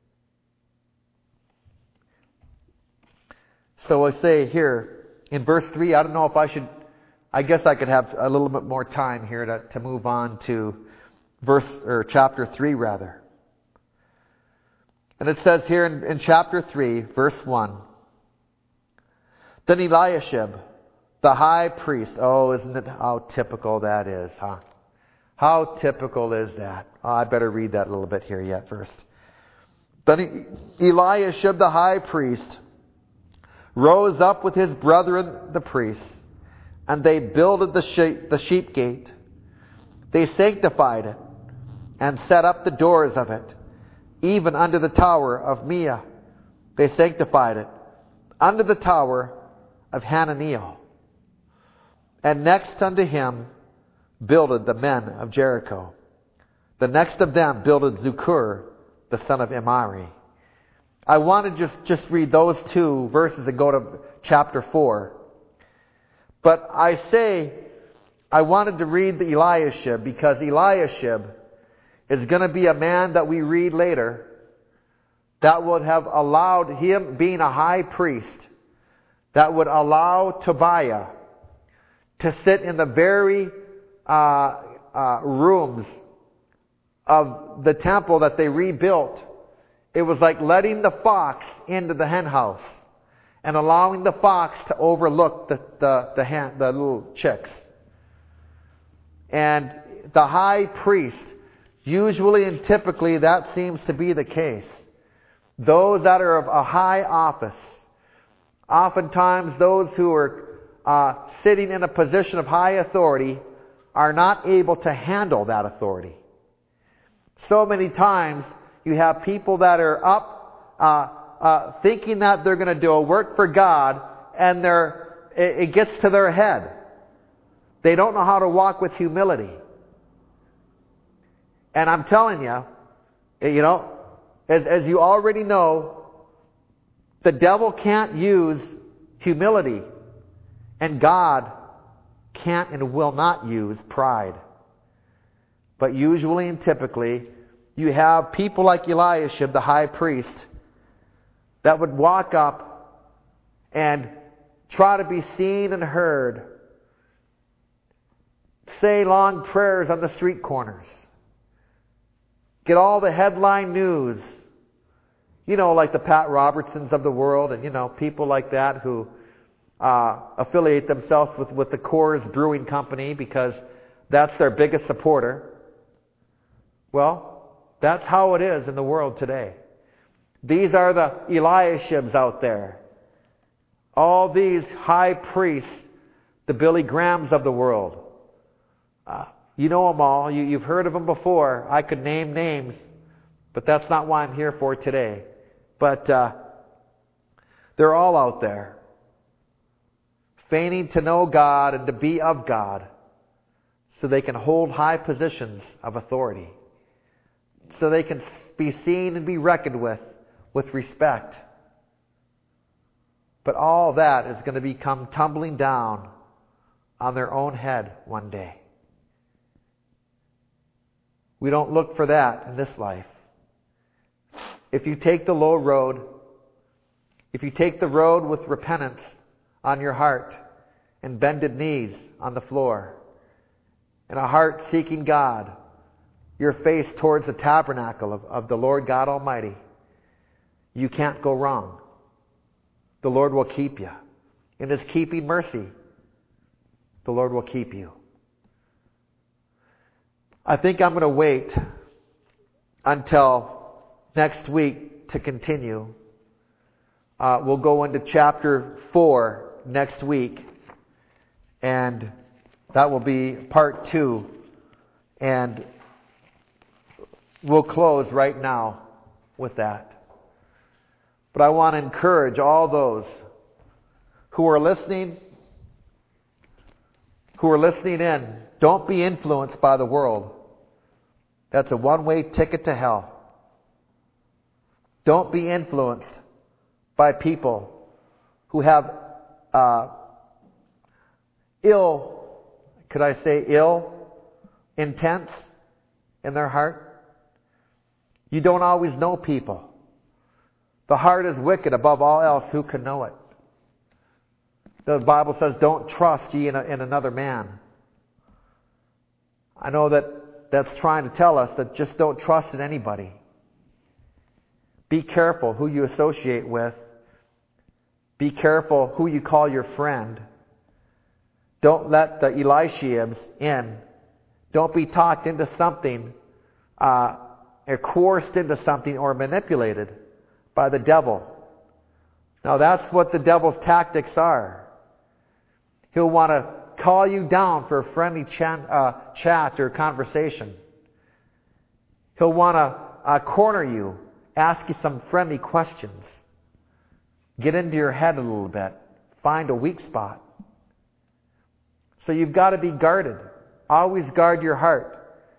So I say here in verse three, I don't know if I should, I guess I could have a little bit more time here to, to move on to verse or chapter three rather. And it says here in, in chapter three, verse one, then Eliashib, the high priest, oh, isn't it how typical that is, huh? How typical is that? Oh, I better read that a little bit here yet first. Then Eliashib, the high priest, rose up with his brethren, the priests, and they builded the sheep, the sheep gate. They sanctified it and set up the doors of it, even under the tower of Mia. They sanctified it under the tower of Hananiel. And next unto him builded the men of Jericho. The next of them builded Zucur, the son of Imari. I want to just, just read those two verses and go to chapter four. But I say, I wanted to read the Eliashib because Eliashib is going to be a man that we read later that would have allowed him, being a high priest, that would allow Tobiah to sit in the very uh, uh, rooms of the temple that they rebuilt. It was like letting the fox into the hen house and allowing the fox to overlook the the the, hen, the little chicks. And the high priest, usually and typically that seems to be the case. Those that are of a high office, oftentimes those who are uh, sitting in a position of high authority are not able to handle that authority. So many times you have people that are up uh, uh, thinking that they're going to do a work for God, and they're, it, it gets to their head. They don't know how to walk with humility. And I'm telling you, you know, as, as you already know, the devil can't use humility, and God can't and will not use pride. But usually and typically, you have people like Eliashib, the high priest, that would walk up and try to be seen and heard, say long prayers on the street corners, get all the headline news, you know, like the Pat Robertsons of the world, and, you know, people like that who uh, affiliate themselves with, with the Coors Brewing Company because that's their biggest supporter. Well, that's how it is in the world today. These are the Eliashibs out there. All these high priests, the Billy Grahams of the world. Uh, you know them all. You, you've heard of them before. I could name names, but that's not why I'm here for today. But uh, they're all out there, feigning to know God and to be of God, so they can hold high positions of authority, so they can be seen and be reckoned with with respect. But all that is going to become tumbling down on their own head one day. We don't look for that in this life. If you take the low road, if you take the road with repentance on your heart and bended knees on the floor, and a heart seeking God, your face towards the tabernacle of, of the Lord God Almighty, you can't go wrong. The Lord will keep you. In His keeping mercy, the Lord will keep you. I think I'm going to wait until next week to continue. Uh, we'll go into chapter four next week, and that will be part two. And we'll close right now with that. But I want to encourage all those who are listening, who are listening in, don't be influenced by the world. That's a one-way ticket to hell. Don't be influenced by people who have uh, ill, could I say ill, intents in their heart. You don't always know people. The heart is wicked above all else. Who can know it? The Bible says, don't trust ye in, a, in another man. I know that that's trying to tell us that just don't trust in anybody. Be careful who you associate with. Be careful who you call your friend. Don't let the Eliashibs in. Don't be talked into something, uh, or coerced into something or manipulated by the devil. Now that's what the devil's tactics are. He'll want to call you down for a friendly chat, uh, chat or conversation. He'll want to uh, corner you, ask you some friendly questions, get into your head a little bit, find a weak spot. So you've got to be guarded. Always guard your heart.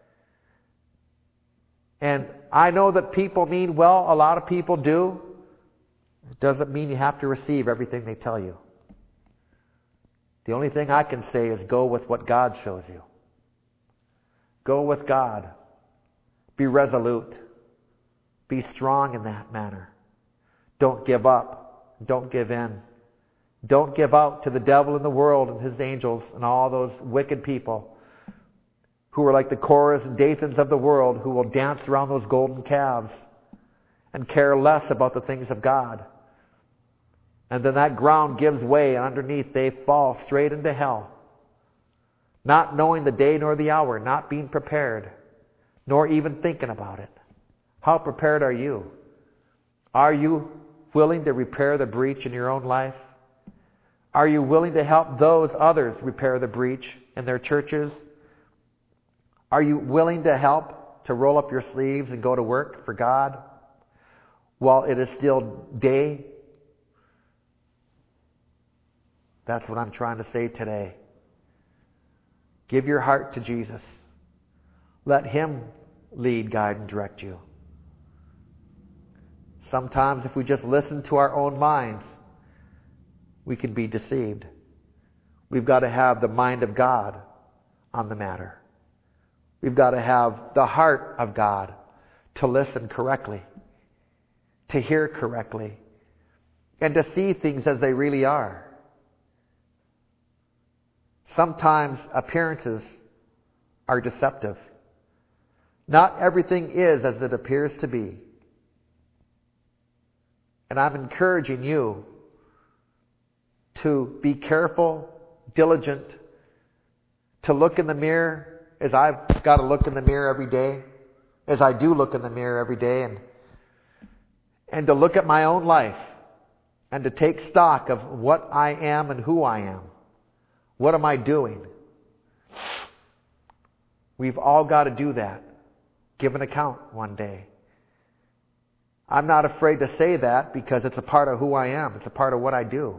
And I know that people mean well. A lot of people do. It doesn't mean you have to receive everything they tell you. The only thing I can say is go with what God shows you. Go with God. Be resolute. Be strong in that manner. Don't give up. Don't give in. Don't give out to the devil and the world and his angels and all those wicked people who are like the Korahs and Dathans of the world, who will dance around those golden calves and care less about the things of God. And then that ground gives way, and underneath they fall straight into hell. Not knowing the day nor the hour, not being prepared, nor even thinking about it. How prepared are you? Are you willing to repair the breach in your own life? Are you willing to help those others repair the breach in their churches? Are you willing to help to roll up your sleeves and go to work for God while it is still day? That's what I'm trying to say today. Give your heart to Jesus. Let Him lead, guide, and direct you. Sometimes if we just listen to our own minds, we can be deceived. We've got to have the mind of God on the matter. We've got to have the heart of God to listen correctly, to hear correctly, and to see things as they really are. Sometimes appearances are deceptive. Not everything is as it appears to be. And I'm encouraging you to be careful, diligent, to look in the mirror as I've got to look in the mirror every day, as I do look in the mirror every day, and and to look at my own life and to take stock of what I am and who I am. What am I doing? We've all got to do that. Give an account one day. I'm not afraid to say that because it's a part of who I am. It's a part of what I do.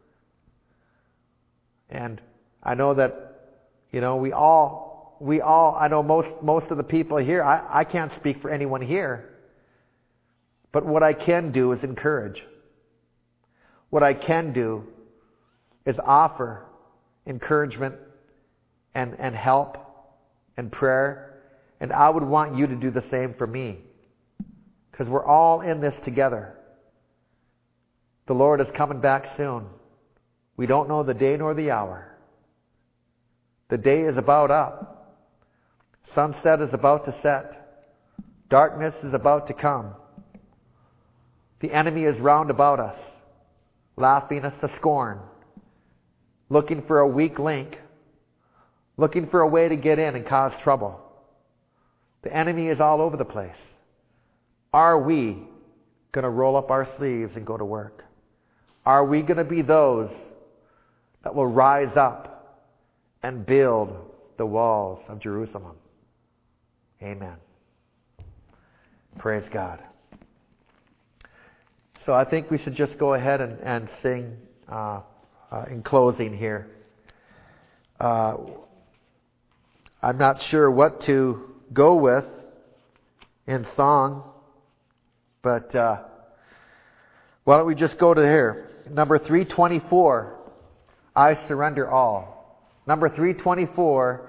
And I know that, you know, we all, we all, I know most, most of the people here, I, I can't speak for anyone here. But what I can do is encourage. What I can do is offer encouragement and, and help and prayer. And I would want you to do the same for me. Because we're all in this together. The Lord is coming back soon. We don't know the day nor the hour. The day is about up. Sunset is about to set. Darkness is about to come. The enemy is round about us, laughing us to scorn, looking for a weak link, looking for a way to get in and cause trouble. The enemy is all over the place. Are we going to roll up our sleeves and go to work? Are we going to be those that will rise up and build the walls of Jerusalem? Amen. Praise God. So I think we should just go ahead and, and sing uh, uh, in closing here. Uh, I'm not sure what to go with in song, but uh, why don't we just go to here. Number three twenty-four, I surrender all. Number three twenty-four,